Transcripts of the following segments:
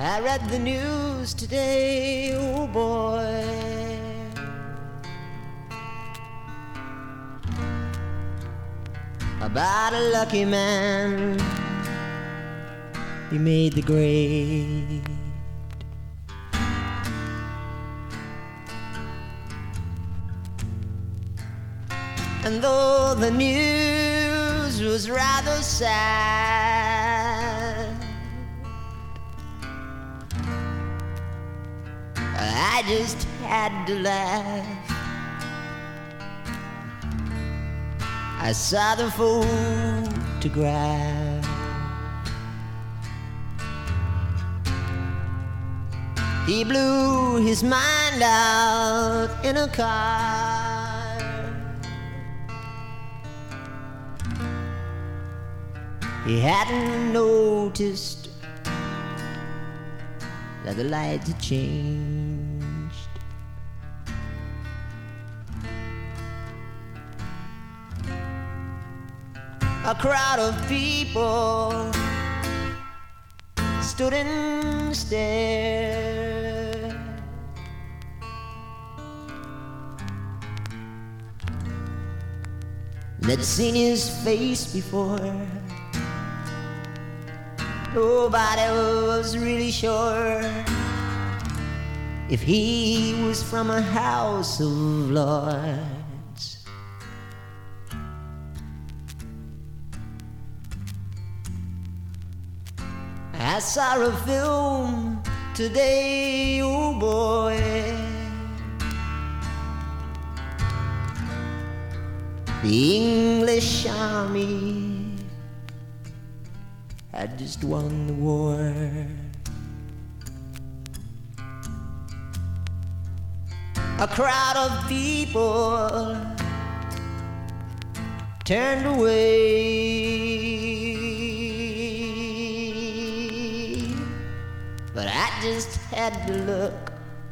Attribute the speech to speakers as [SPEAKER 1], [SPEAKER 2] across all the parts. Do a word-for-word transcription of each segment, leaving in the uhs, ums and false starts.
[SPEAKER 1] I read the news today, oh boy. About a lucky man, he made the grade. And though the news was rather sad, I just had to laugh. I saw the photograph. He blew his mind out in a car. He hadn't noticed that the lights had changed. A crowd of people stood and stared. They'd seen his face before. Nobody was really sure if he was from a house of lords. I saw a film today, oh boy. The English army had just won the war. A crowd of people turned away, but I just had to look.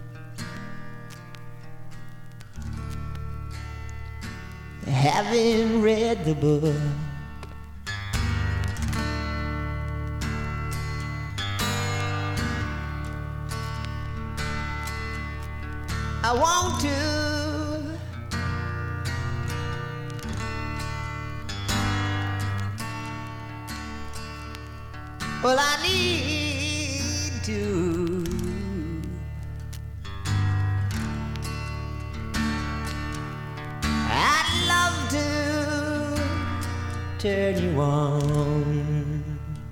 [SPEAKER 1] Having read the book, I want to well, I need to I'd love to turn you on.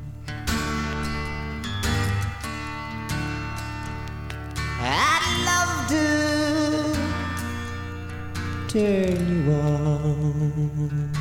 [SPEAKER 1] I'd love to turn you on.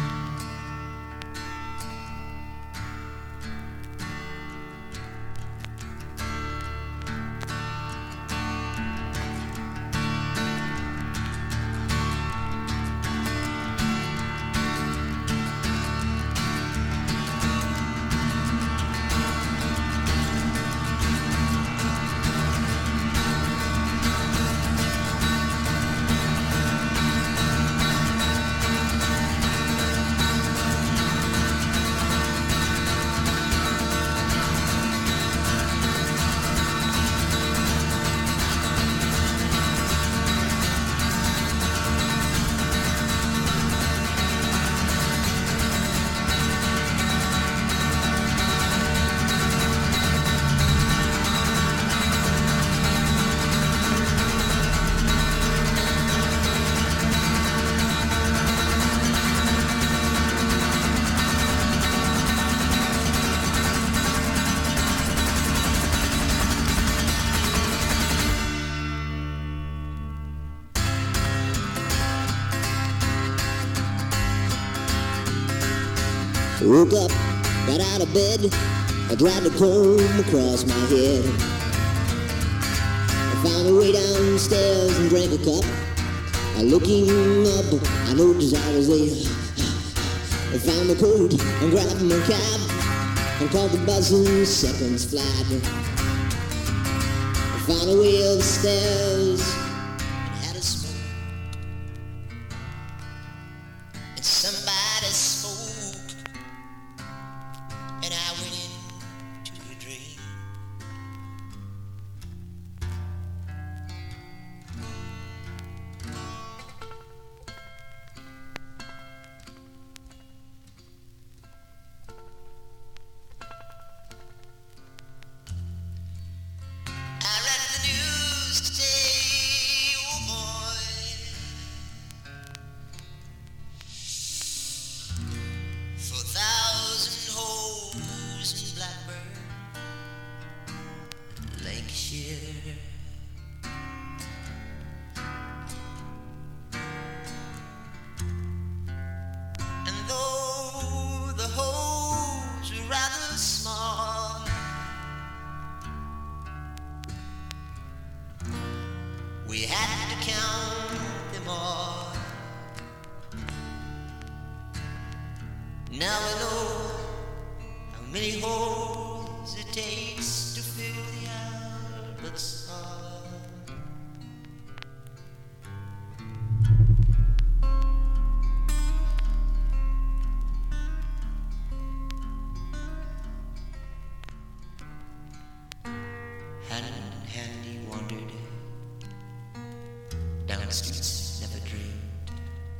[SPEAKER 2] Woke up, got out of bed, I dragged a comb across my head. I found my way downstairs and drank a cup. I looking up, I noticed I was there. I found my coat and grabbed my cab and caught the buzzing seconds flat. I found a way upstairs and had a smoke. And somebody spoke, and I went into a dream.
[SPEAKER 1] We had to count them all. Now we know how many holes it takes to fill the Albert's hall. Hand in hand he wandered down streets never dreamed,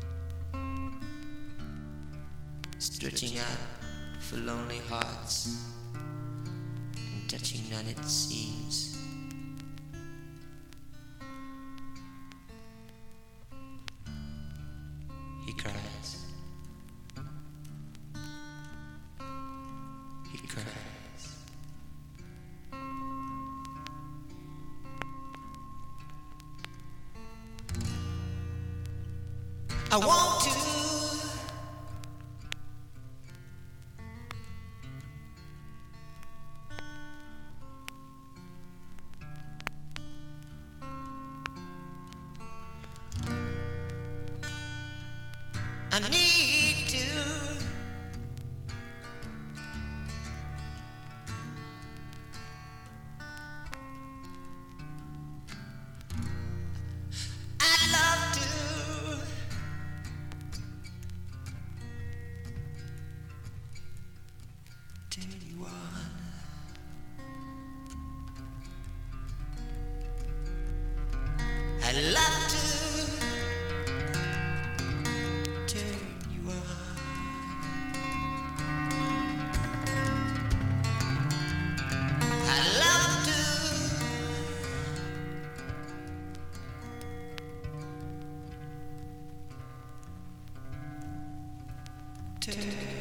[SPEAKER 1] stretching out for lonely hearts and touching none it seems. He cries, he cries. I want to I need to I'd love to tell you what I'd love to to